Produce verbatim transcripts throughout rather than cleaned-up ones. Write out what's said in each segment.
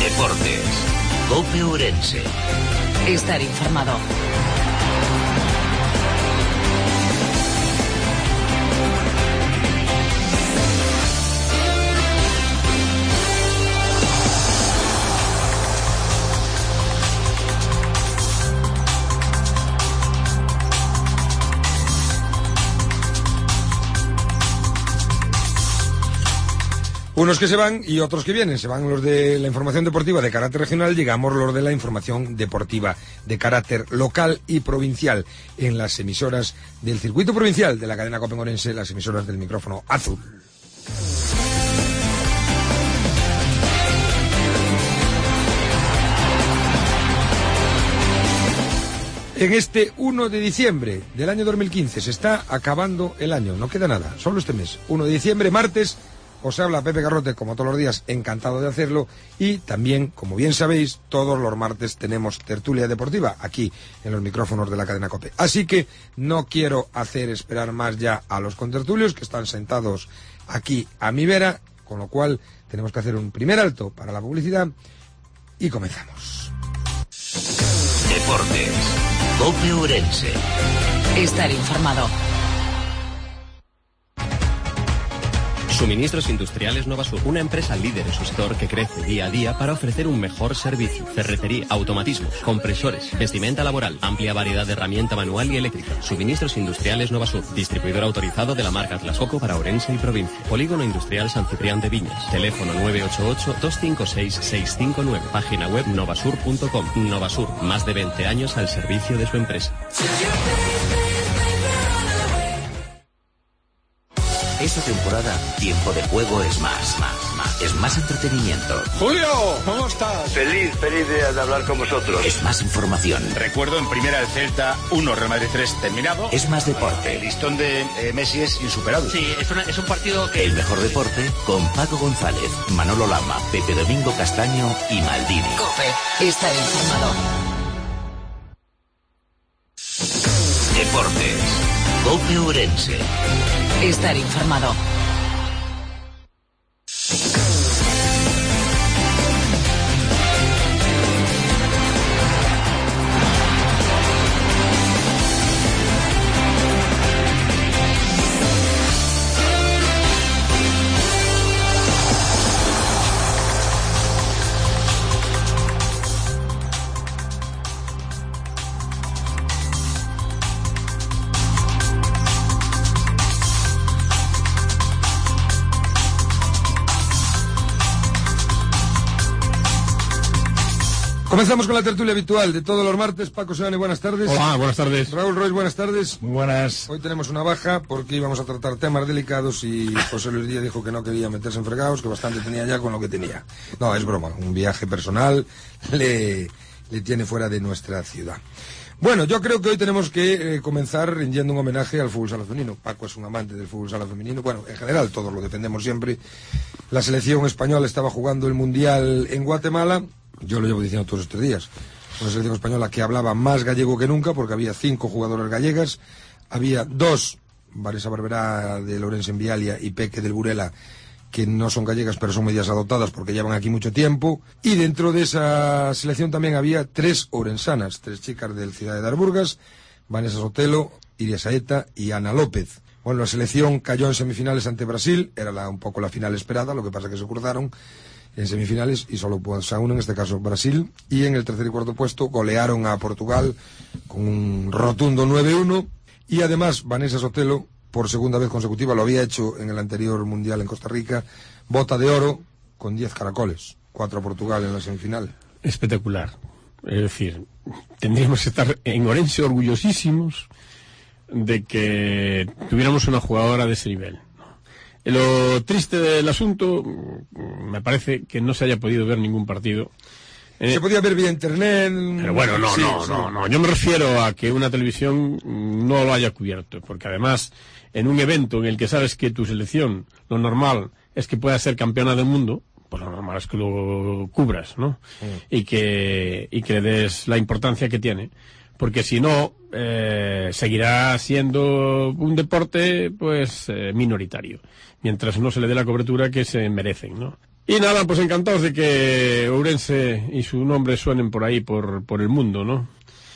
Deportes. COPE Ourense. Estar informado. Unos que se van y otros que vienen. Se van los de la información deportiva de carácter regional, llegamos los de la información deportiva de carácter local y provincial en las emisoras del circuito provincial de la cadena COPE Ourense, las emisoras del micrófono azul. En este uno de diciembre del año dos mil quince se está acabando el año, no queda nada, solo este mes. uno de diciembre, martes. Os habla Pepe Garrote, como todos los días, encantado de hacerlo, y también, como bien sabéis, todos los martes tenemos tertulia deportiva aquí en los micrófonos de la cadena COPE. Así que no quiero hacer esperar más ya a los contertulios que están sentados aquí a mi vera, con lo cual tenemos que hacer un primer alto para la publicidad y comenzamos. Deportes. COPE Ourense. Estar informado. Suministros Industriales Novasur, una empresa líder en su sector que crece día a día para ofrecer un mejor servicio. Ferretería, automatismos, compresores, vestimenta laboral, amplia variedad de herramienta manual y eléctrica. Suministros Industriales Novasur, distribuidor autorizado de la marca Atlas Copco para Ourense y provincia. Polígono Industrial San Ciprián de Viñas. Teléfono nueve ocho ocho, dos cinco seis, seis cinco nueve. Página web novasur punto com. Novasur, más de veinte años al servicio de su empresa. Esta temporada, Tiempo de Juego es más, más, más. Es más entretenimiento. Julio, ¿cómo estás? Feliz, feliz de, de hablar con vosotros. Es más información. Recuerdo en primera el Celta uno, Real Madrid tres terminado. Es más deporte. El listón de eh, Messi es insuperable. Sí, es, una, es un partido que... El mejor deporte con Paco González, Manolo Lama, Pepe Domingo Castaño y Maldini. COPE. Estar informado. Deportes. COPE Ourense. Estar informado. Comenzamos con la tertulia habitual de todos los martes. Paco Seoane, buenas tardes. Hola, buenas tardes. Raúl Royce, buenas tardes. Muy buenas. Hoy tenemos una baja porque íbamos a tratar temas delicados y José Luis Díaz dijo que no quería meterse en fregados, que bastante tenía ya con lo que tenía. No, es broma, un viaje personal le, le tiene fuera de nuestra ciudad. Bueno, yo creo que hoy tenemos que eh, comenzar rindiendo un homenaje al fútbol sala femenino. Paco es un amante del fútbol sala femenino. Bueno, en general todos lo defendemos siempre. La selección española estaba jugando el Mundial en Guatemala. Yo lo llevo diciendo todos estos días. Una selección española que hablaba más gallego que nunca porque había cinco jugadoras gallegas. Había dos, Vanessa Barberá de Ourense en Vialia y Peque del Burela, que no son gallegas pero son medias adoptadas porque llevan aquí mucho tiempo. Y dentro de esa selección también había tres ourensanas, tres chicas del Ciudad de Darburgas, Vanessa Sotelo, Iria Saeta y Ana López. Bueno, la selección cayó en semifinales ante Brasil, era la, un poco la final esperada, lo que pasa que se cruzaron en semifinales y solo pasa uno, en este caso Brasil, y en el tercer y cuarto puesto golearon a Portugal con un rotundo nueve uno, y además Vanessa Sotelo, por segunda vez consecutiva, lo había hecho en el anterior Mundial en Costa Rica, bota de oro con diez caracoles, cuatro a Portugal en la semifinal. Espectacular. Es decir, tendríamos que estar en Ourense orgullosísimos de que tuviéramos una jugadora de ese nivel. Lo triste del asunto, me parece que no se haya podido ver ningún partido. Eh, se podía ver vía internet. Pero bueno, no, sí, no, sí. no, no. Yo me refiero a que una televisión no lo haya cubierto, porque además, en un evento en el que sabes que tu selección, lo normal es que pueda ser campeona del mundo, pues lo normal es que lo cubras, ¿no? Sí. Y que, y que le des la importancia que tiene. Porque si no, eh, seguirá siendo un deporte, pues, eh, minoritario. Mientras no se le dé la cobertura que se merecen, ¿no? Y nada, pues encantados de que Ourense y su nombre suenen por ahí, por, por el mundo, ¿no?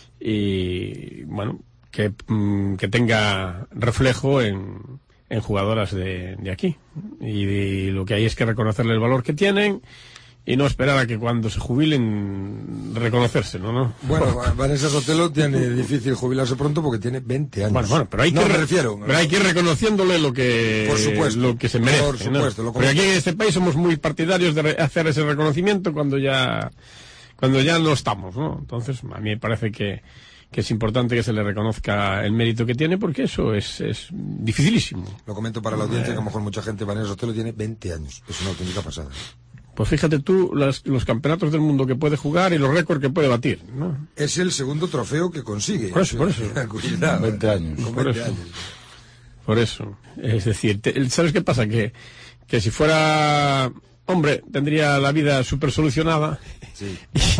Y bueno, que, que tenga reflejo en, en jugadoras de, de aquí. Y, y lo que hay es que reconocerle el valor que tienen y no esperar a que cuando se jubilen reconocérselo, ¿no? Bueno, Vanessa Sotelo tiene difícil jubilarse pronto porque tiene veinte años. Bueno, bueno, pero hay no que me re- refiero. pero hay que ir reconociéndole lo que Por supuesto, lo que se merece, por supuesto, ¿no? lo Porque aquí en este país somos muy partidarios de re- hacer ese reconocimiento cuando ya cuando ya no estamos, ¿no? Entonces, a mí me parece que que es importante que se le reconozca el mérito que tiene, porque eso es, es dificilísimo. Lo comento para la audiencia, que a lo mejor mucha gente, Vanessa Sotelo tiene veinte años. Es una auténtica pasada. Pues fíjate tú las, los campeonatos del mundo que puede jugar y los récords que puede batir, ¿no? Es el segundo trofeo que consigue. Por eso, por eso. Cuidado. veinte años. Con Por veinte eso. años. Por eso. Es decir, te- ¿sabes qué pasa? Que, que si fuera hombre, tendría la vida súper solucionada. Sí.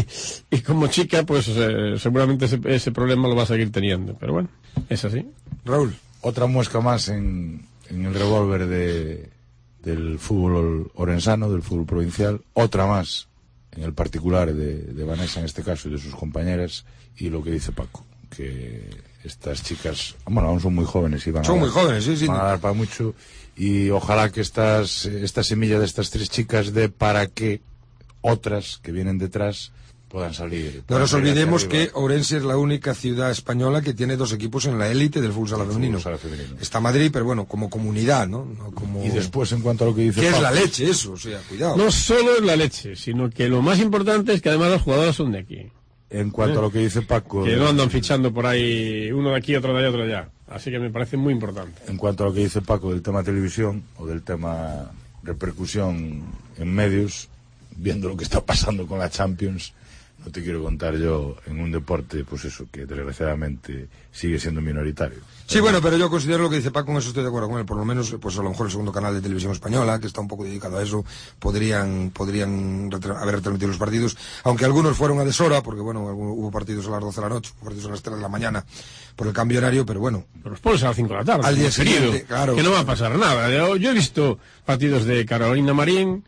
Y, y como chica, pues eh, seguramente ese, ese problema lo va a seguir teniendo. Pero bueno, es así. Raúl. Otra muesca más en, en el revólver de, del fútbol orensano, del fútbol provincial. Otra más en el particular de, de Vanessa, en este caso, y de sus compañeras. Y lo que dice Paco, que estas chicas, bueno, aún son muy jóvenes y van Son a muy dar, jóvenes, sí, sí. van a dar para mucho. Y ojalá que estas, esta semilla de estas tres chicas dé para que otras que vienen detrás puedan salir. No puedan nos salir olvidemos hacia que arriba. Ourense es la única ciudad española que tiene dos equipos en la élite del fútbol sala Del femenino. fútbol sala femenino. Está Madrid, pero bueno, como comunidad, ¿no? No como... Y después, en cuanto a lo que dice ¿Qué es Paco, la leche eso? O sea, cuidado. No solo es la leche, sino que lo más importante es que además las jugadoras son de aquí. en cuanto a lo que dice Paco, Que no andan fichando por ahí uno de aquí, otro de allá, otro de allá. Así que me parece muy importante. en cuanto a lo que dice Paco del tema televisión o del tema repercusión en medios, viendo lo que está pasando con la Champions, no te quiero contar yo en un deporte, pues eso, que desgraciadamente sigue siendo minoritario. Sí, bueno, pero yo considero lo que dice Paco, en eso estoy de acuerdo con él. Por lo menos, pues a lo mejor el segundo canal de televisión española, que está un poco dedicado a eso, podrían podrían retra- haber retransmitido los partidos, aunque algunos fueron a deshora, porque bueno, hubo partidos a las doce de la noche, hubo partidos a las tres de la mañana, por el cambio horario, pero bueno. Pero los pones a las cinco de la tarde. Al día como querido, siguiente, claro. Que no va a pasar nada. Yo, yo he visto partidos de Carolina Marín,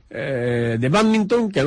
eh, de badminton, que no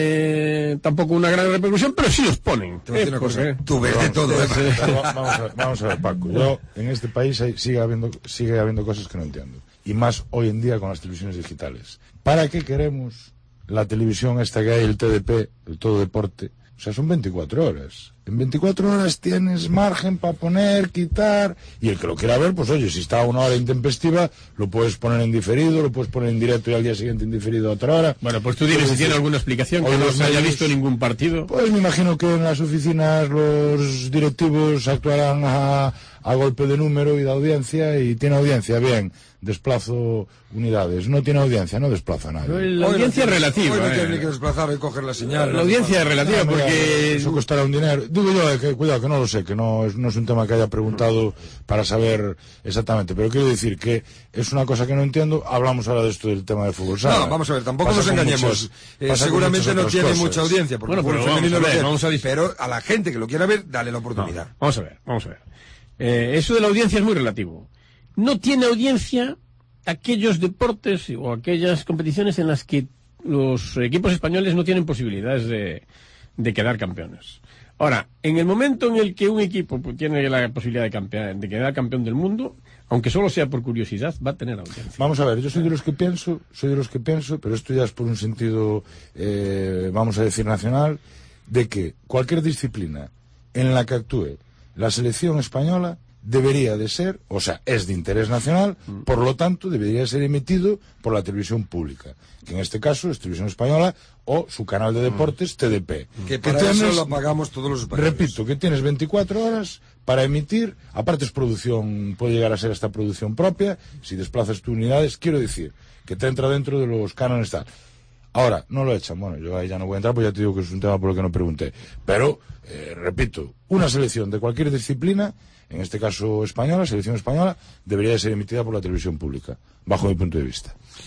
tiene tampoco una gran repercusión, pero sí los ponen. Te voy a decir Eh, una cosa, porque- tú ves de todo, ¿eh? Pero va- vamos, a ver, vamos a ver, Paco. Yo, en este país hay- sigue habiendo sigue habiendo cosas que no entiendo. Y más hoy en día con las televisiones digitales. ¿Para qué queremos la televisión esta que hay, el T D P, el Todo Deporte? O sea, son veinticuatro horas. En veinticuatro horas tienes margen para poner, quitar... Y el que lo quiera ver, pues oye, si está a una hora intempestiva, lo puedes poner en diferido, lo puedes poner en directo y al día siguiente en diferido a otra hora. Bueno, pues tú dime si tiene alguna explicación que Hoy no los se haya medios- visto ningún partido. Pues me imagino que en las oficinas los directivos actuarán a, a golpe de número y de audiencia, y tiene audiencia, bien, desplazo unidades. No tiene audiencia, no desplaza a nadie. La Hoy audiencia no es tiene- relativa. Hoy no eh. tienes ni que desplazar y coger la señal. La audiencia es relativa Ah, mira, porque... eso costará un dinero. Digo yo, eh, que cuidado, que no lo sé, que no es, no es un tema que haya preguntado para saber exactamente, pero quiero decir que es una cosa que no entiendo. Hablamos ahora de esto del tema de fútbol sala. No, vamos a ver, tampoco Pasa nos con engañemos. muchas- Eh, pasa con seguramente muchas no otras tiene cosas. mucha audiencia, porque Bueno, el pero fútbol vamos femenino a lo ver, tiene. vamos a dis- Pero a la gente que lo quiera ver, dale la oportunidad. No, vamos a ver, vamos a ver. Eh, eso de la audiencia es muy relativo. No tiene audiencia aquellos deportes o aquellas competiciones en las que los equipos españoles no tienen posibilidades de, de quedar campeones. Ahora, en el momento en el que un equipo pues, tiene la posibilidad de, campear, de quedar campeón del mundo, aunque solo sea por curiosidad, va a tener audiencia. Vamos a ver, yo soy de los que pienso, soy de los que pienso, pero esto ya es por un sentido, eh, vamos a decir, nacional, de que cualquier disciplina en la que actúe la selección española debería de ser, o sea, es de interés nacional, por lo tanto debería ser emitido por la televisión pública, que en este caso es Televisión Española o su canal de deportes T D P. Que para eso lo pagamos todos los españoles. Repito, que tienes veinticuatro horas para emitir, aparte es producción, puede llegar a ser esta producción propia, si desplazas tus unidades, quiero decir, que te entra dentro de los cánones tal. Ahora, no lo echan, bueno, yo ahí ya no voy a entrar, pues ya te digo que es un tema por el que no pregunté, pero, eh, repito, una selección de cualquier disciplina, en este caso española, selección española, debería de ser emitida por la televisión pública, bajo mi punto de vista.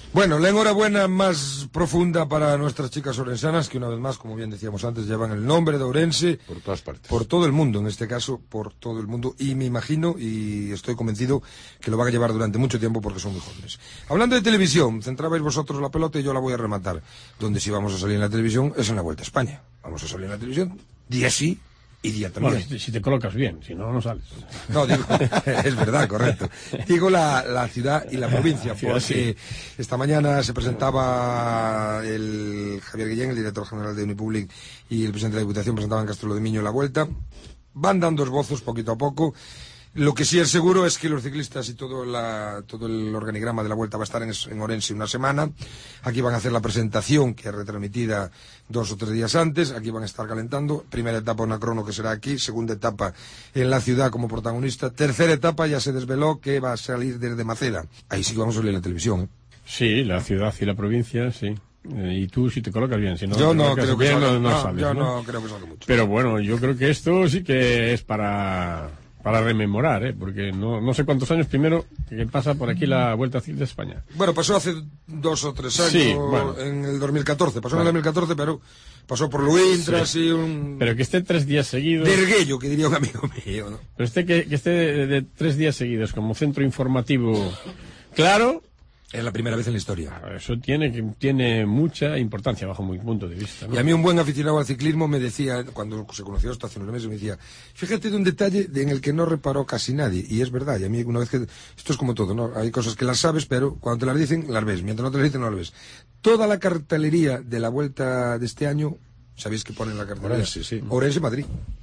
Bueno, la enhorabuena más profunda para nuestras chicas orensanas, que una vez más, como bien decíamos antes, llevan el nombre de Ourense. Por todas partes. Por todo el mundo, en este caso, por todo el mundo. Y me imagino, y estoy convencido, que lo van a llevar durante mucho tiempo porque son muy jóvenes. Hablando de televisión, centrabais vosotros la pelota y yo la voy a rematar. Donde sí vamos a salir en la televisión es en la Vuelta a España. Vamos a salir en la televisión, día sí y día también. Bueno, si, si te colocas bien, si no, no sales. No, digo, es verdad, correcto. Digo la, la ciudad y la provincia, porque sí. Esta mañana se presentaba el Javier Guillén, el director general de Unipublic, y el presidente de la Diputación presentaban en Castelo de Miño la Vuelta. Van dando esbozos poquito a poco. Lo que sí es seguro es que los ciclistas y todo, la, todo el organigrama de la Vuelta va a estar en, en Orense una semana. Aquí van a hacer la presentación, que es retransmitida dos o tres días antes. Aquí van a estar calentando. Primera etapa una crono, que será aquí. Segunda etapa en la ciudad como protagonista. Tercera etapa ya se desveló, que va a salir desde Maceda. Ahí sí que vamos a salir en la televisión, ¿eh? Sí, la ciudad y la provincia, sí. Eh, y tú si te colocas bien, si no yo no creo que bien, salga, no, no no, sales, yo ¿no? no creo que salga mucho. Pero bueno, yo creo que esto sí que es para para rememorar, ¿eh? Porque no, no sé cuántos años primero que pasa por aquí la Vuelta Ciclista de España. Bueno, pasó hace dos o tres años, sí, bueno. En el dos mil catorce, pasó bueno. en el dos mil catorce, pero pasó por Luintras sí. y un... Pero que esté tres días seguidos... Derguello, que diría un amigo mío, ¿no? Pero este que, que esté de, de tres días seguidos como centro informativo claro... Es la primera vez en la historia. Eso tiene, tiene mucha importancia bajo mi punto de vista, ¿no? Y a mí un buen aficionado al ciclismo me decía, cuando se conoció esto hace unos meses, me decía, fíjate de un detalle de en el que no reparó casi nadie. Y es verdad, y a mí una vez que... Esto es como todo, ¿no? Hay cosas que las sabes, pero cuando te las dicen, las ves. Mientras no te las dicen, no las ves. Toda la cartelería de la Vuelta de este año, ¿sabéis qué pone en la cartelería? Orense, sí. Orense, Madrid.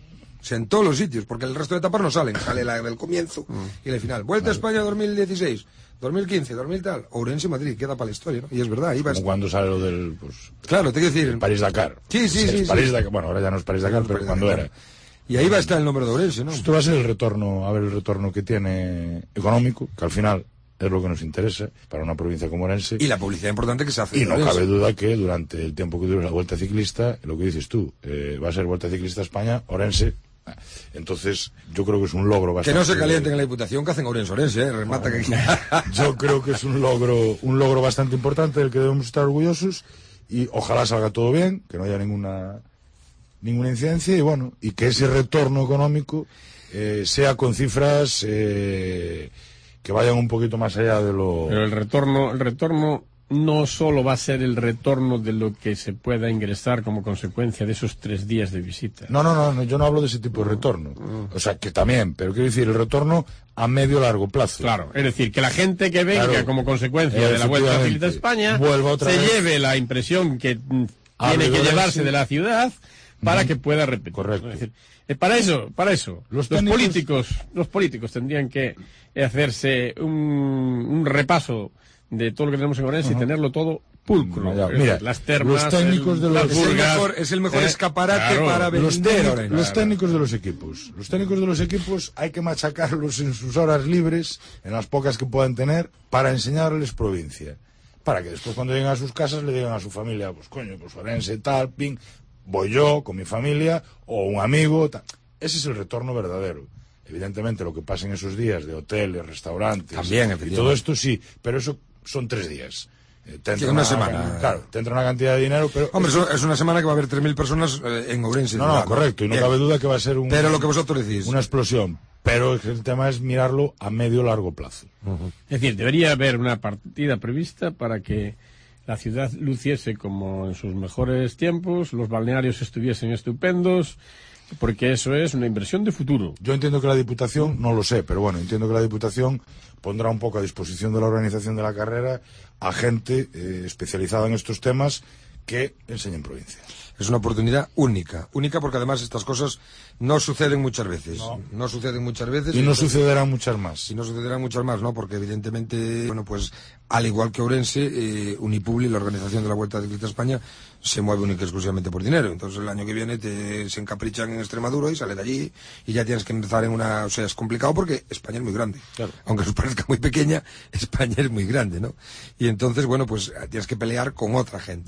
O sea, en todos los sitios, porque el resto de etapas no salen. Sale la del comienzo mm. y la final. Vuelta a España dos mil dieciséis. dos mil quince, dos mil tal, Ourense, Madrid, queda para la historia, ¿no? Y es verdad, ahí va. Como cuando sale lo del, pues... Claro, te quiero decir... El París-Dakar. Sí, sí, sí. sí, París sí. Dakar. Bueno, ahora ya no es París-Dakar, pero París cuando Dakar. era. Y ahí va a estar el nombre de Ourense, ¿no? Esto va a ser el retorno, a ver el retorno que tiene económico, que al final es lo que nos interesa para una provincia como Orense. Y la publicidad importante que se hace. Y no cabe duda que durante el tiempo que dure la Vuelta Ciclista, lo que dices tú, eh, va a ser Vuelta Ciclista España, Orense. Entonces, yo creo que es un logro bastante... Que no se calienten en la Diputación, que hacen Ourense, Orense, ¿eh? Remata que... Yo creo que es un logro, un logro bastante importante del que debemos estar orgullosos y ojalá salga todo bien, que no haya ninguna ninguna incidencia y bueno, y que ese retorno económico eh, sea con cifras eh, que vayan un poquito más allá de lo... Pero el retorno, el retorno no solo va a ser el retorno de lo que se pueda ingresar como consecuencia de esos tres días de visita. No, no, no, no, yo no hablo de ese tipo de retorno. O sea, que también, pero quiero decir, el retorno a medio largo plazo. Claro, es decir, que la gente que venga claro, como consecuencia de la Vuelta Ciclista de España se vez. lleve la impresión que tiene que llevarse de la ciudad para mm. que pueda repetir. Correcto. Es decir, eh, para eso, para eso, los, los políticos, los políticos tendrían que hacerse un, un repaso de todo lo que tenemos en Orense uh-huh. y tenerlo todo pulcro. Mira, mira, las termas, los técnicos el, de los es el mejor, es el mejor eh, escaparate claro, para los, técnicos, claro. los técnicos de los equipos. Los técnicos de los equipos hay que machacarlos en sus horas libres, en las pocas que puedan tener, para enseñarles provincia. Para que después cuando lleguen a sus casas le digan a su familia, pues coño, pues Orense, tal, ping, voy yo con mi familia o un amigo, tal. Ese es el retorno verdadero. Evidentemente lo que pasa en esos días de hoteles, restaurantes también, y todo esto sí, pero eso son tres días. Eh, te entra una, una semana. Claro, te entra una cantidad de dinero, pero... Hombre, es, es una semana que va a haber tres mil personas eh, en Ourense. No, no, no, correcto, y no Bien. cabe duda que va a ser un... Pero lo que vosotros decís... Una explosión. Pero el tema es mirarlo a medio largo plazo. Uh-huh. Es decir, debería haber una partida prevista para que la ciudad luciese como en sus mejores tiempos, los balnearios estuviesen estupendos... Porque eso es una inversión de futuro. Yo entiendo que la Diputación, no lo sé, pero bueno, entiendo que la Diputación pondrá un poco a disposición de la organización de la carrera a gente eh, especializada en estos temas que enseñen provincia. Es una oportunidad única, única porque además estas cosas no suceden muchas veces, no, no suceden muchas veces. Y no entonces, sucederán muchas más. Y no sucederán muchas más, ¿no? Porque evidentemente, bueno, pues al igual que Ourense, eh, Unipublic, la organización de la Vuelta Ciclista a España, se mueve única y exclusivamente por dinero. Entonces el año que viene te se encaprichan en Extremadura y sale de allí y ya tienes que empezar en una... O sea, es complicado porque España es muy grande. Claro. Aunque os parezca muy pequeña, España es muy grande, ¿no? Y entonces, bueno, pues tienes que pelear con otra gente, ¿no? Y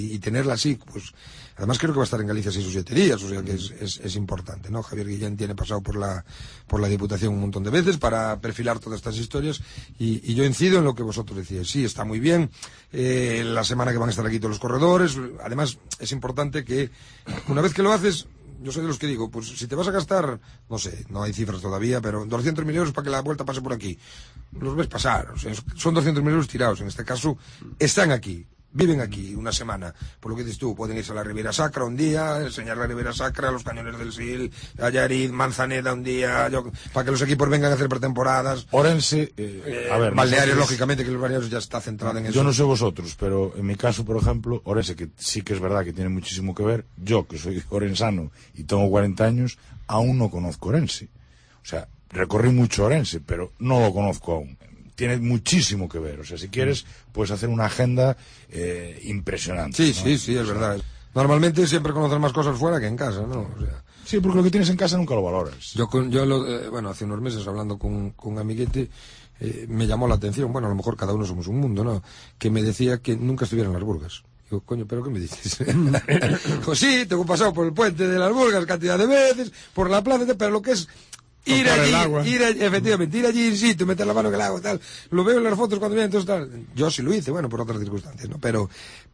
y, y tenerla así, pues además creo que va a estar en Galicia seis o siete días, o sea que es, es, es importante, ¿no? Javier Guillén tiene pasado por la por la Diputación un montón de veces para perfilar todas estas historias y, y yo incido en lo que vosotros decíais. Sí, está muy bien, eh, la semana que van a estar aquí todos los corredores, además es importante que una vez que lo haces, yo soy de los que digo, pues si te vas a gastar, no sé, no hay cifras todavía, pero doscientos mil euros para que la vuelta pase por aquí, los ves pasar, o sea, son doscientos mil euros tirados, en este caso están aquí, viven aquí una semana, por lo que dices tú, pueden irse a la Ribera Sacra un día, enseñar la Ribera Sacra, los cañones del Sil, a Llariz, Manzaneda un día, yo, para que los equipos vengan a hacer pretemporadas. Orense, eh, eh, a ver, balnearios, nosotros, lógicamente, que el balneario ya está centrado en eso. Yo no sé vosotros, pero en mi caso, por ejemplo, Orense, que sí que es verdad que tiene muchísimo que ver, yo que soy orensano y tengo cuarenta años, aún no conozco Orense. O sea, recorrí mucho Orense, pero no lo conozco aún. Tiene muchísimo que ver, o sea, si quieres puedes hacer una agenda eh, impresionante. Sí, ¿no? sí, sí, es o sea, verdad. Normalmente siempre conoces más cosas fuera que en casa, ¿no? O sea, sí, porque lo que tienes en casa nunca lo valoras. Yo, con, yo lo, eh, bueno, hace unos meses hablando con, con un amiguete, eh, me llamó la atención, bueno, a lo mejor cada uno somos un mundo, ¿no? Que me decía que nunca estuviera en las Burgas. Digo, coño, ¿pero qué me dices? Digo, sí, tengo pasado por el puente de las Burgas cantidad de veces, por la plaza, pero lo que es ir allí, ir allí, efectivamente, ir allí in situ, meter la mano en el agua, tal, lo veo en las fotos cuando vienen, entonces tal, yo sí lo hice, bueno, por otras circunstancias, ¿no? Pero,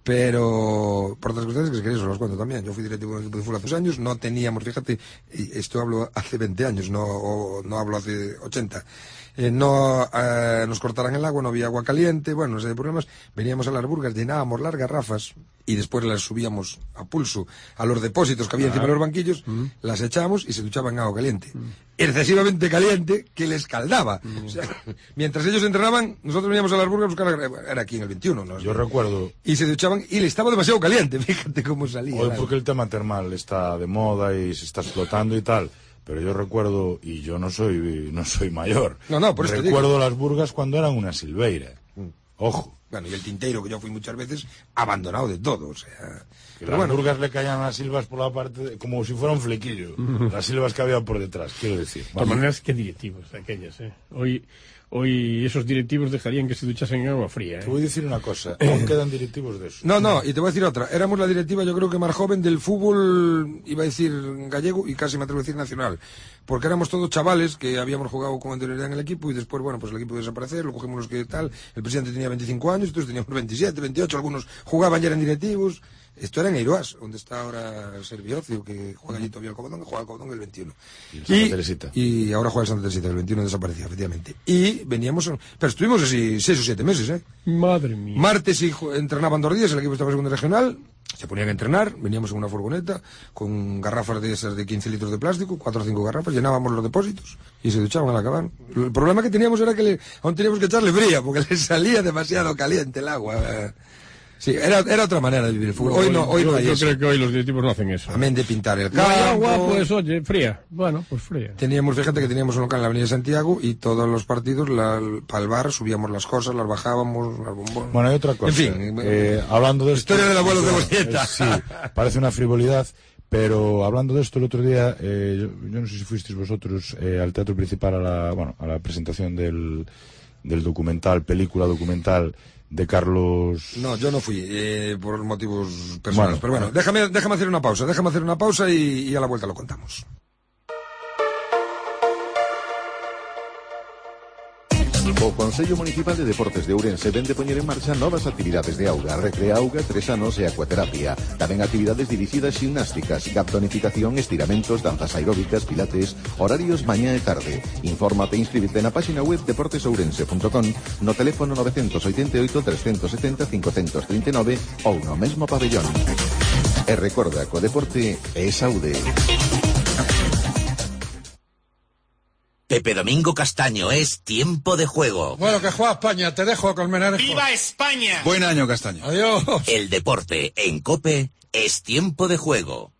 pero, por otras circunstancias que si queréis os los cuento también, yo fui directivo del equipo de fútbol hace años, no teníamos, fíjate, y esto hablo hace veinte años, no, o, no hablo hace ochenta, eh, no, eh, nos cortaran el agua, no había agua caliente, bueno, no sé de problemas, veníamos a las Burgas, llenábamos las garrafas, y después las subíamos a pulso a los depósitos que había encima de los banquillos, mm. las echábamos y se duchaban en agua caliente. Mm. Excesivamente caliente que les escaldaba. Mm. O sea, mientras ellos entrenaban, nosotros veníamos a las Burgas a buscar la... Era aquí en el veintiuno, ¿no? Yo recuerdo... Y se duchaban y le estaba demasiado caliente, fíjate cómo salía. Hoy porque el tema termal está de moda y se está explotando y tal... Pero yo recuerdo, y yo no soy no soy mayor, no, no, por eso recuerdo digo. Las Burgas cuando eran una silveira. Mm. Ojo. Bueno, y el Tinteiro, que yo fui muchas veces, abandonado de todo, o sea... Que las bueno, Burgas le caían las silvas por la parte, de, como si fuera un flequillo, las silvas que había por detrás, quiero decir. De todas maneras, qué directivos aquellas, ¿eh? Hoy... Hoy esos directivos dejarían que se duchasen en agua fría, ¿eh? Te voy a decir una cosa, aún quedan directivos de eso. No, no, y te voy a decir otra. Éramos la directiva, yo creo que más joven del fútbol, iba a decir gallego y casi me atrevo a decir nacional. Porque éramos todos chavales que habíamos jugado con anterioridad en el equipo y después, bueno, pues el equipo desaparecer, lo cogimos los que tal. El presidente tenía veinticinco años, entonces teníamos veintisiete, veintiocho, algunos jugaban ya eran directivos. Esto era en Eiroas, donde está ahora el Serviocio, que juega allí todavía el Cobodón, que juega el Cobodón el veintiuno. Y el Santa Teresita. Y ahora juega el Santa Teresita, el veintiuno desapareció, efectivamente. Y veníamos, pero estuvimos así seis o siete meses, ¿eh? Madre mía. Martes y entrenaban dos días, el equipo estaba en segunda regional, se ponían a entrenar, veníamos en una furgoneta con garrafas de esas de quince litros de plástico, cuatro o cinco garrafas, llenábamos los depósitos y se duchaban al acabar. El problema que teníamos era que le, aún teníamos que echarle fría, porque les salía demasiado caliente el agua. Sí, era, era otra manera de vivir el fútbol. Hoy no, hoy yo, no hay yo eso. creo que hoy los directivos no hacen eso. Amén de pintar el campo. No hay agua, pues oye, fría. Bueno, pues fría. Teníamos, fíjate que teníamos un local en la Avenida de Santiago y todos los partidos, la, para el bar, subíamos las cosas, las bajábamos, las bombonas. Bueno, hay otra cosa. En fin. Eh, hablando de esto... Historia del abuelo de Bolleta. Eh, sí, parece una frivolidad, pero hablando de esto el otro día, eh, yo, yo no sé si fuisteis vosotros eh, al teatro principal a la, bueno, a la presentación del, del documental, película documental, de Carlos... No, yo no fui, eh, por motivos personales. Bueno, pero bueno, déjame, déjame hacer una pausa, déjame hacer una pausa y, y a la vuelta lo contamos. O Consello Municipal de Deportes de Ourense ven de poñer en marcha novas actividades de auga, recrea auga, tres anos e acuaterapia. Tamén actividades dirixidas ximnásticas, gaptonificación, estiramentos, danzas aeróbicas, pilates, horarios mañá e tarde. Infórmate e inscríbete na página web deportes ourense punto com, no teléfono nove oito oito, tres sete zero, cinco tres nove ou no mesmo pabellón. E recorda que o deporte é saúde. Pepe Domingo Castaño, es tiempo de juego. Bueno, que juega España, te dejo Colmenares. ¡Viva España! Buen año, Castaño. Adiós. El deporte en COPE es tiempo de juego.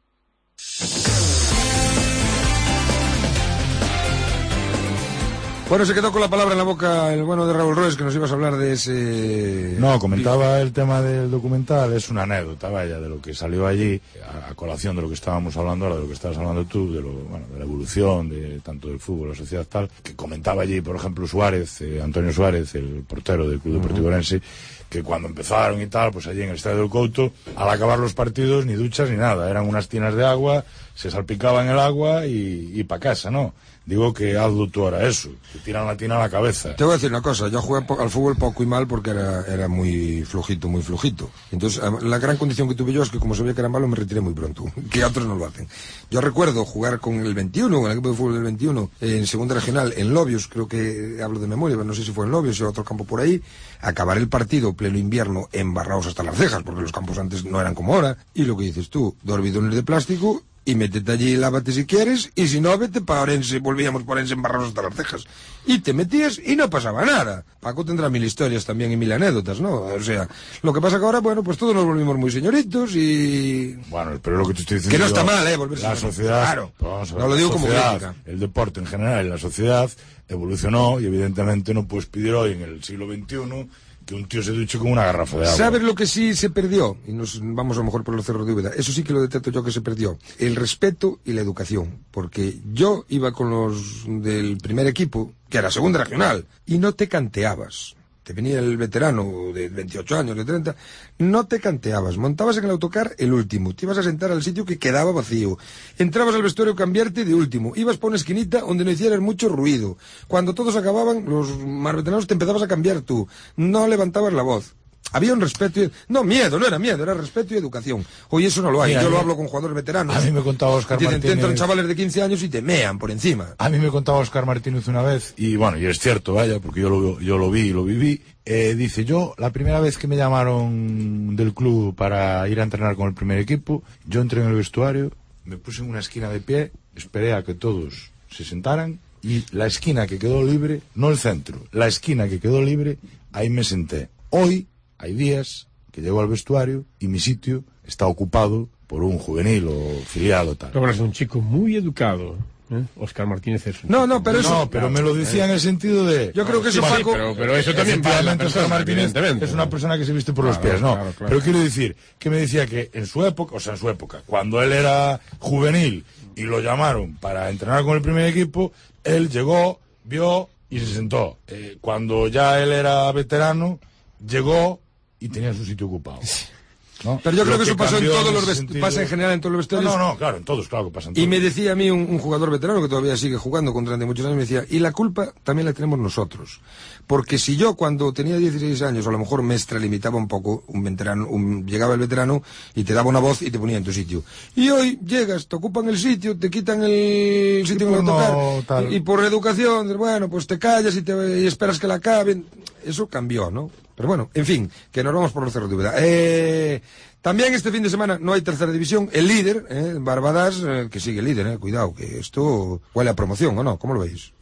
Bueno, se quedó con la palabra en la boca el bueno de Raúl Roes, que nos ibas a hablar de ese... No, comentaba el tema del documental, es una anécdota, vaya, de lo que salió allí, a, a colación de lo que estábamos hablando ahora, de lo que estabas hablando tú, de lo, bueno, de la evolución, de tanto del fútbol, la sociedad tal, que comentaba allí, por ejemplo, Suárez, eh, Antonio Suárez, el portero del Club Deportivo Orense, que cuando empezaron y tal, pues allí en el Estadio del Couto, al acabar los partidos, ni duchas ni nada, eran unas tinas de agua, se salpicaban el agua y, y pa' casa, ¿no? Digo que hazlo tú ahora eso, te tiran la tina a la cabeza. Te voy a decir una cosa, yo jugué al fútbol poco y mal porque era, era muy flojito, muy flojito. Entonces, la gran condición que tuve yo es que como sabía que era malo, me retiré muy pronto, que otros no lo hacen. Yo recuerdo jugar con el veintiuno, con el equipo de fútbol del veintiuno, en segunda regional, en Lobios, creo que hablo de memoria, pero no sé si fue en Lobios o otro campo por ahí, acabar el partido pleno invierno embarrados hasta las cejas, porque los campos antes no eran como ahora, y lo que dices tú, dos bidones de plástico, y métete allí y lávate si quieres, y si no, vete para Orense, volvíamos por Orense embarrados hasta las cejas. Y te metías y no pasaba nada. Paco tendrá mil historias también y mil anécdotas, ¿no? O sea, lo que pasa que ahora, bueno, pues todos nos volvimos muy señoritos y... Bueno, pero lo que te estoy diciendo... Que no está yo, mal, ¿eh? Volverse la sociedad... Claro, vamos a ver, no lo digo como crítica. El deporte en general y la sociedad evolucionó y evidentemente no puedes pedir hoy, en el siglo veintiuno... que un tío se duche con una garrafa de agua. ¿Sabes lo que sí se perdió? Y nos vamos a lo mejor por los cerros de Úbeda. Eso sí que lo detecto yo que se perdió. El respeto y la educación. Porque yo iba con los del primer equipo, que era segunda regional, y no te canteabas. Te venía el veterano de veintiocho años, de treinta, no te canteabas, montabas en el autocar el último, te ibas a sentar al sitio que quedaba vacío, entrabas al vestuario a cambiarte de último, ibas por una esquinita donde no hicieras mucho ruido. Cuando todos acababan, los más veteranos, te empezabas a cambiar tú, no levantabas la voz. Había un respeto y... No, miedo, no era miedo, era respeto y educación. Hoy eso no lo hay. Mira, yo lo hablo con jugadores veteranos. A mí me contaba Óscar Martínez. Te entran chavales de quince años y te mean por encima. A mí me contaba Óscar Martínez una vez, y bueno, y es cierto, vaya, porque yo lo, yo lo vi y lo viví. Eh, dice, yo, la primera vez que me llamaron del club para ir a entrenar con el primer equipo, yo entré en el vestuario, me puse en una esquina de pie, esperé a que todos se sentaran, y la esquina que quedó libre, no el centro, la esquina que quedó libre, ahí me senté. Hoy, hay días que llego al vestuario y mi sitio está ocupado por un juvenil o filial o tal. Pero es un chico muy educado, ¿eh? Óscar Martínez es un No, no, pero eso... No, pero me lo decía en el sentido de... Yo creo que eso, sí, Paco... Sí, pero, pero eso también vale la persona, Óscar Martínez es una persona que se viste por claro, los pies, ¿no? Claro, claro. Pero quiero decir, que me decía que en su época, o sea, en su época, cuando él era juvenil y lo llamaron para entrenar con el primer equipo, él llegó, vio y se sentó. Eh, cuando ya él era veterano, llegó... y tenía su sitio ocupado, ¿no? Pero yo creo que, que eso pasó en todos los sentido... pasa en general en todos los vestuarios. No, no, no, claro, en todos, claro que pasa en todos. Y me decía a mí un, un jugador veterano que todavía sigue jugando con treinta y muchos años, me decía, y la culpa también la tenemos nosotros. Porque si yo cuando tenía dieciséis años, a lo mejor me extralimitaba un poco, un veterano, un, llegaba el veterano y te daba una voz y te ponía en tu sitio. Y hoy llegas, te ocupan el sitio, te quitan el sitio en el autocar, no, y, y por educación, bueno, pues te callas y, te, y esperas que la acaben. Eso cambió, ¿no? Pero bueno, en fin, que nos vamos por los cerros de Úbeda. Eh, también este fin de semana no hay tercera división. El líder, eh, Barbadas, eh, que sigue líder, eh, cuidado, que esto huele a promoción, ¿o no? ¿Cómo lo veis?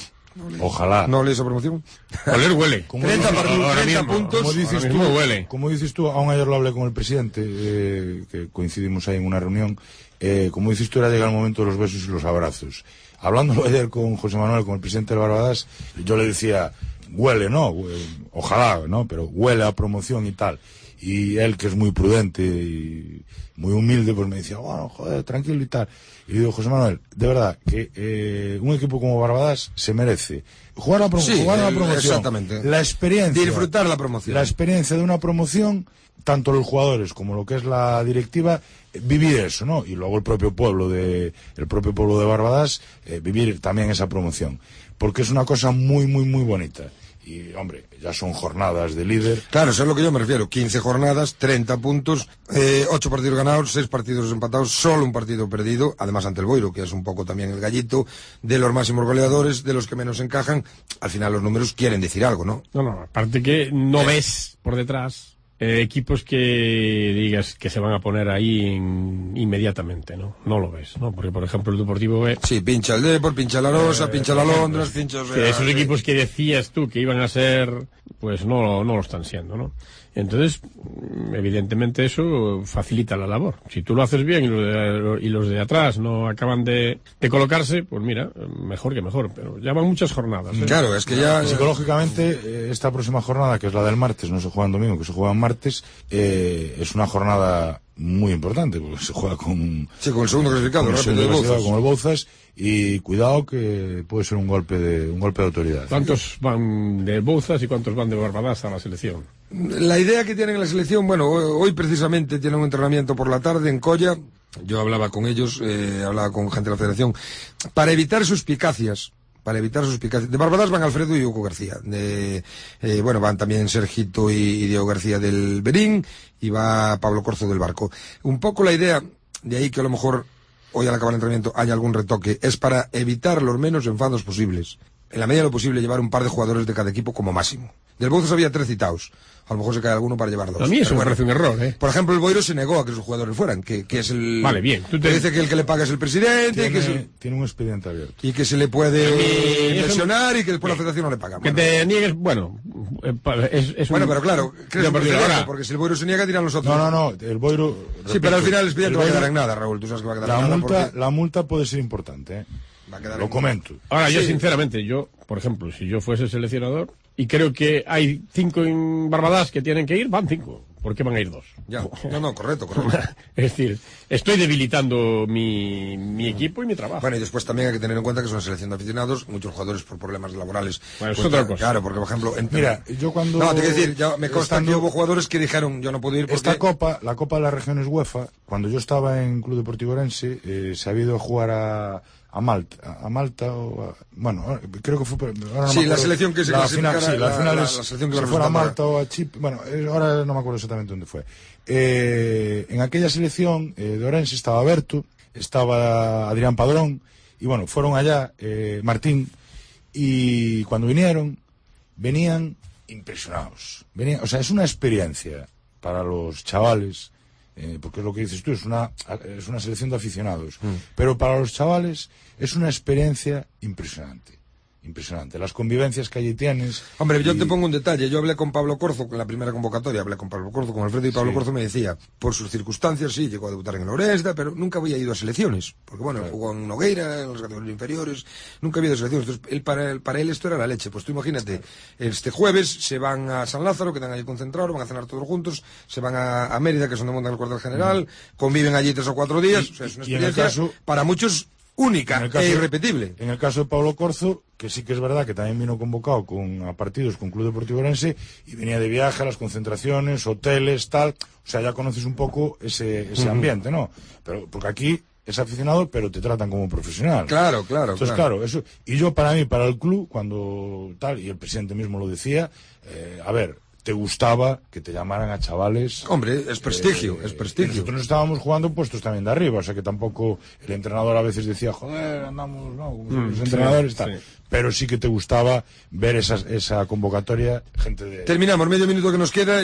Ojalá. ¿No lees a promoción? Oler huele. treinta, treinta puntos. Como dices, tú, huele. como dices tú, aún ayer lo hablé con el presidente, eh, que coincidimos ahí en una reunión. Eh, como dices tú, era llegar el momento de los besos y los abrazos. Hablándolo ayer con José Manuel, con el presidente del Barbadas, yo le decía... huele, ¿no? Ojalá, ¿no? Pero huele a promoción y tal. Y él, que es muy prudente y muy humilde, pues me decía, bueno, joder, tranquilo y tal. Y digo, José Manuel, de verdad, que eh, un equipo como Barbadas se merece jugar a, pro sí, jugar a el, la promoción. Exactamente. La experiencia. Disfrutar la promoción. La experiencia de una promoción, tanto los jugadores como lo que es la directiva, eh, vivir eso, ¿no? Y luego el propio pueblo de, el propio pueblo de Barbadas, eh, vivir también esa promoción. Porque es una cosa muy, muy, muy bonita. Y, hombre, ya son jornadas de líder. Claro, eso es lo que yo me refiero. quince jornadas, treinta puntos, eh, ocho partidos ganados, seis partidos empatados, solo un partido perdido, además ante el Boiro, que es un poco también el gallito de los máximos goleadores, de los que menos encajan. Al final los números quieren decir algo, ¿no? No, no, aparte que no eh. ves por detrás eh, equipos que digas que se van a poner ahí en, inmediatamente, ¿no? No lo ves, ¿no? Porque, por ejemplo, el Deportivo B... Sí, pincha el Depor, pincha la Rosa, eh, pincha la Londres, pincha... Que esos equipos que decías tú que iban a ser, pues no, no lo están siendo, ¿no? Entonces, evidentemente eso facilita la labor. Si tú lo haces bien y los de, y los de atrás no acaban de, de colocarse, pues mira, mejor que mejor, pero ya van muchas jornadas, ¿eh? Claro, es que ya... Psicológicamente, esta próxima jornada, que es la del martes, no se juega en domingo, que se juega en martes, eh, es una jornada muy importante, porque se juega con... Sí, con el segundo clasificado, con el, segundo clasificado, Bouzas. con el Bouzas, y cuidado que puede ser un golpe de un golpe de autoridad. ¿Cuántos van de Bouzas y cuántos van de Barbadas a la selección? La idea que tienen en la selección, bueno, hoy precisamente tienen un entrenamiento por la tarde en Colla. Yo hablaba con ellos, eh, hablaba con gente de la federación, para evitar suspicacias. Para evitar suspicacias. De Barbadas van Alfredo y Hugo García. De, eh, bueno, van también Sergito y, y Diego García del Berín, y va Pablo Corzo del Barco. Un poco la idea, de ahí que a lo mejor hoy al acabar el entrenamiento haya algún retoque, es para evitar los menos enfados posibles. En la medida de lo posible, llevar un par de jugadores de cada equipo como máximo. Del Bouzas había tres citados. A lo mejor se cae alguno para llevar dos. A mí eso Pero me bueno, parece un error, ¿eh? Por ejemplo, el Boiro se negó a que sus jugadores fueran, que, que es el... Vale, bien. Tú te... que dice que el que le paga es el presidente, Tiene, que es el... tiene un expediente abierto. y que se le puede mí, lesionar eso... y que después la federación no le paga. Que Bueno, te niegues, bueno, es, es bueno un... pero claro, crees Yo, un pero precedente, ahora, porque si el Boiro se niega, dirán los otros. No, no, no, el Boiro... Sí, repito, pero al final el expediente el va a Boiro- quedar en nada, Raúl. Tú sabes que va a quedar La en nada multa, porque... la multa puede ser importante, ¿eh? Va a quedar Lo en- comento. Ahora, yo Sí. sinceramente, yo, por ejemplo, si yo fuese seleccionador y creo que hay cinco en Barbadas que tienen que ir, van cinco. ¿Por qué van a ir dos? Ya, no, no, correcto, correcto. Es decir, estoy debilitando mi, mi equipo y mi trabajo. Bueno, y después también hay que tener en cuenta que es una selección de aficionados, muchos jugadores por problemas laborales. Bueno, es Pues, otra cosa. Claro, porque por ejemplo... En... Mira, yo cuando... No, te quiero decir, ya me consta estando- que hubo jugadores que dijeron, yo no puedo ir porque... Esta copa, la Copa de las Regiones UEFA, cuando yo estaba en Club Deportivo Orense, eh, se ha ido a jugar a, a Malta, a Malta o a, bueno, creo que fue, ahora no Sí, me la acuerdo. selección que se la clasificara, final, sí, la la- final la- es, la selección que si la fuera a representaba. Malta o a Chipre, bueno, eh, ahora no me acuerdo exactamente dónde fue. Eh, en aquella selección eh, de Orense estaba Berto, estaba Adrián Padrón, y bueno, fueron allá, eh, Martín, y cuando vinieron, venían impresionados. Venían, o sea, es una experiencia para los chavales, eh, porque es lo que dices tú, es una, es una selección de aficionados, Mm. pero para los chavales es una experiencia impresionante. Impresionante. Las convivencias que allí tienes. Hombre, yo y- te pongo un detalle. Yo hablé con Pablo Corzo en la primera convocatoria, hablé con Pablo Corzo, con Alfredo, y Pablo Sí. Corzo me decía, por sus circunstancias, sí, llegó a debutar en el Orense, pero nunca había ido a selecciones. Porque bueno, Claro. jugó en Nogueira, en las categorías inferiores, nunca había ido a selecciones. Entonces, él, para, él, para él esto era la leche. Pues tú imagínate, este jueves se van a San Lázaro, quedan allí concentrados, van a cenar todos juntos, se van a, a Mérida, que es donde montan el cuartel general, conviven allí tres o cuatro días. Y- O sea, es una y en el experiencia caso- para muchos única En el caso- e irrepetible. En el caso de Pablo Corzo, que sí que es verdad que también vino convocado con, a partidos con Club Deportivo Orense y venía de viaje a las concentraciones, hoteles, tal. O sea, ya conoces un poco ese, ese Ujú. ambiente, ¿no? Pero porque aquí es aficionado, pero te tratan como profesional. Claro, claro, Entonces, claro. claro, eso. Y yo, para mí, para el club, cuando tal, y el presidente mismo lo decía, eh, a ver, te gustaba que te llamaran a chavales. Hombre, es prestigio, eh, es prestigio. y nosotros estábamos jugando puestos también de arriba, o sea que tampoco el entrenador a veces decía, joder, andamos, no, como son Mm, los sí, entrenadores, tal. sí. Pero sí que te gustaba ver esa, esa convocatoria, gente de... Terminamos, medio minuto que nos queda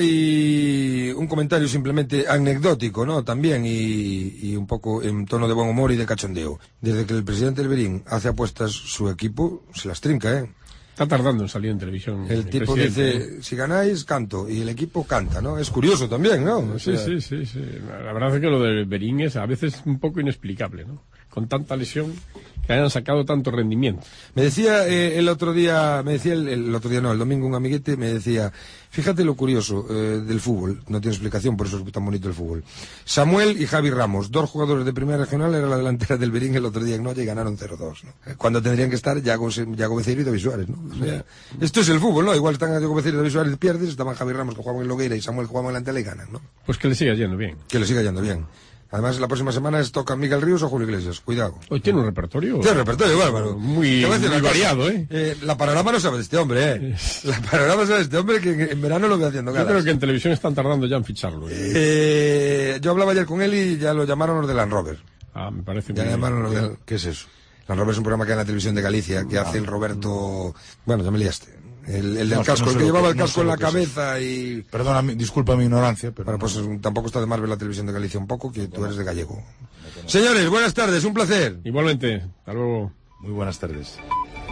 y un comentario simplemente anecdótico, ¿no? También y, y un poco en tono de buen humor y de cachondeo. Desde que el presidente del Berín hace apuestas, su equipo se las trinca, ¿eh? Está tardando en salir en televisión. El tipo presidente, dice, ¿eh? si ganáis, canto, y el equipo canta, ¿no? Es curioso también, ¿no? O Sí, sea, sí, sí, sí. La verdad es que lo de Berín es a veces un poco inexplicable, ¿no? Con tanta lesión que hayan sacado tanto rendimiento. Me decía eh, el otro día, me decía el, el otro día no, el domingo un amiguete me decía, fíjate lo curioso eh, del fútbol, no tiene explicación, por eso es tan bonito el fútbol. Samuel y Javi Ramos, dos jugadores de primera regional, era la delantera del Berín el otro día en Noche y ganaron cero dos, ¿no? Eh, Cuando tendrían que estar Yago, Yago Becerra y David Suárez, ¿no? O sea, esto es el fútbol, ¿no? Igual están Yago Becerra y David Suárez, pierdes, estaban Javi Ramos que jugaban en Logueira y Samuel que jugaban en la Antela y ganan, ¿no? Pues que le siga yendo bien. Que le siga yendo bien. Además, la próxima semana es toca Miguel Ríos o Julio Iglesias, cuidado. Hoy tiene un repertorio. Tiene un repertorio bárbaro. Muy, Te voy a decir muy una cosa. variado, ¿eh? Eh, La panorama no sabe de este hombre, ¿eh? La panorama sabe de este hombre que en verano lo ve haciendo Yo galas. creo que en televisión están tardando ya en ficharlo. ¿eh? Eh, yo hablaba ayer con él y ya lo llamaron los de Land Rover. Ah, me parece Ya muy le llamaron los bien. de... ¿Qué es eso? Land Rover es un programa que hay en la televisión de Galicia que hace el Roberto... Bueno, ya me liaste. El, el del No, es que casco, no el sé que lo llevaba que- el no casco sé en lo la que es eso. cabeza y... Perdona, mi- disculpa mi ignorancia, pero... Bueno, pues eh, tampoco está de más ver la televisión de Galicia un poco, que tú eres de gallego. Señores, buenas tardes, un placer. Igualmente, hasta luego. Muy buenas tardes.